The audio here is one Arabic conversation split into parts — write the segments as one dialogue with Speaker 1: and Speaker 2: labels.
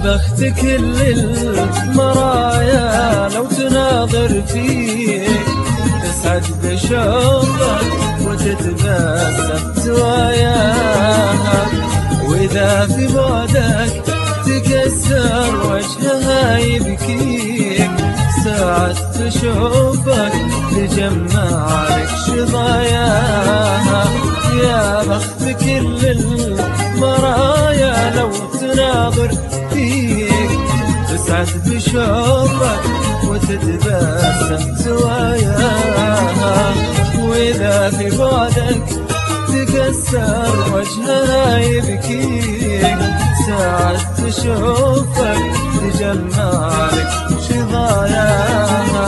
Speaker 1: بخت كل المرايا لو تناظر فيك تسعد بشوقك وتتبسم زواياها، وإذا في بعدك تكسر وجهها يبكيك ساعة تشوفك تجمع لك شظاياها. يا بخت كل المرايا لو تناظر فيك تسعد بشوفك وتتبسم زواياها، وإذا في بعدك تكسر وجهها يبكيك ساعة تشوفك تجمع لك شظاياها.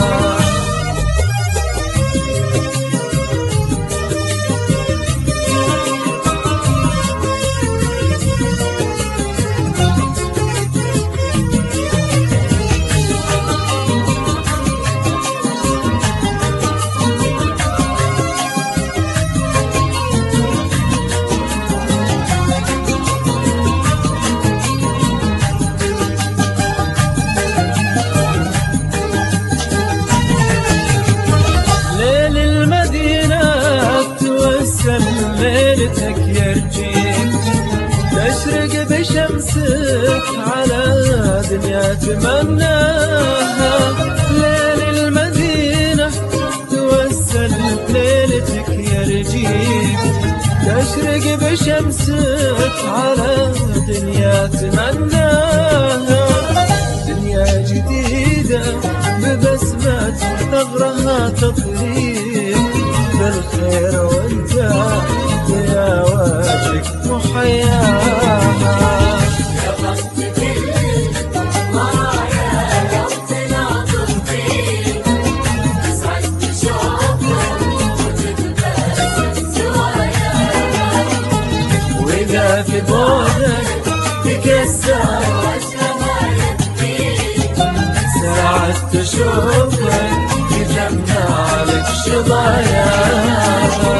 Speaker 1: ليلتك يرجيك تشرق بشمسك على دنيا تمناها، ليل المدينة توسل ليلتك يرجيك تشرق بشمسك على دنيا تمناها، دنيا جديدة ببسمة ثغرها تطريق بالخير وانت يا وجهك محياها.
Speaker 2: يا بخت كل المرايا لو تناظر فيك تسعد بشوقك وتتبسم زواياها،
Speaker 1: وإذا في بعدك تكسر
Speaker 2: وجهها يبكيك
Speaker 1: ساعة تشوفك تجمع لك شظاياها.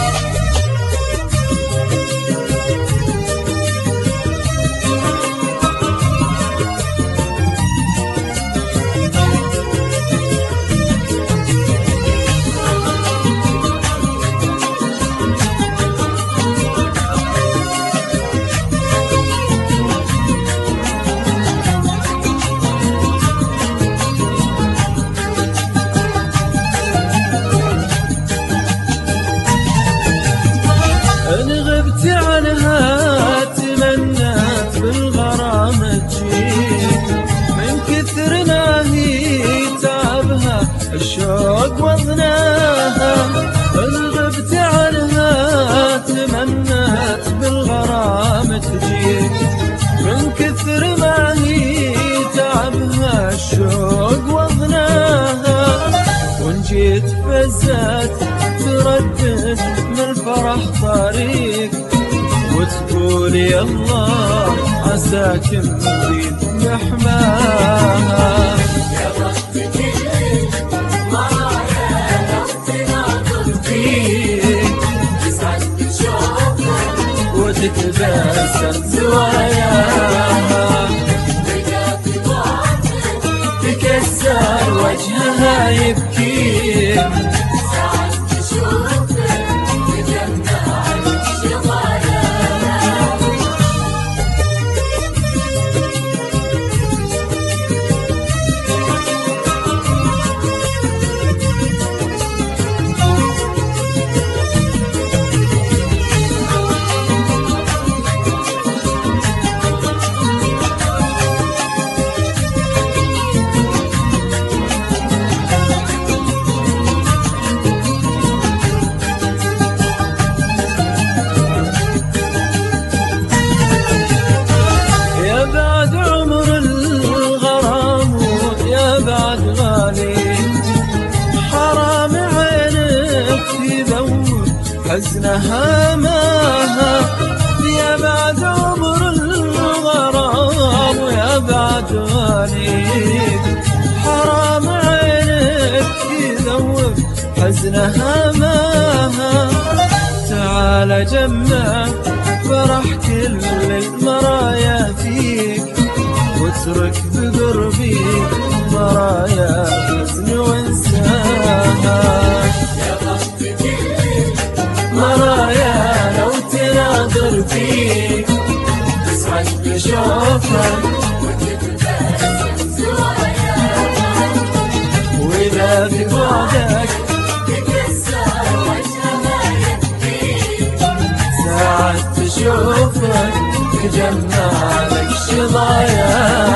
Speaker 1: عنها تمنت بالغرام تجيك من كثر ما هي تعبها الشوق وضناها، إن غبت عنها تمنت بالغرام تجيك من كثر ما هي تعبها الشوق وضناها، وإن جيت فزت تردد من الفرح طريق وتقول يا الله عساك مزيد محماها.
Speaker 2: يا بخت كل المرايا لو تناظر فيك تسعد بشوقك
Speaker 1: وتتبسم زواياها،
Speaker 2: وإذا في بعدك
Speaker 1: تكسر وجهها يبكيك
Speaker 2: ساعة تشوفك تجمع لك شظاياها.
Speaker 1: حزنها ماها يا بعد عمر الغرام ويا بعد وليد، حرام عينك يذوب حزنها ماها. تعال جمع فرح كل المرايا فيك واترك بقربي مرايا حزن وانساها.
Speaker 2: يا بخت كل
Speaker 1: مرايا لو تناظر فيك تسعد بشوفك
Speaker 2: وتتبسم زواياها،
Speaker 1: وإذا في بعدك
Speaker 2: تكسر وجهها يبكي،
Speaker 1: ساعات تشوفك تجمع لك شظايا.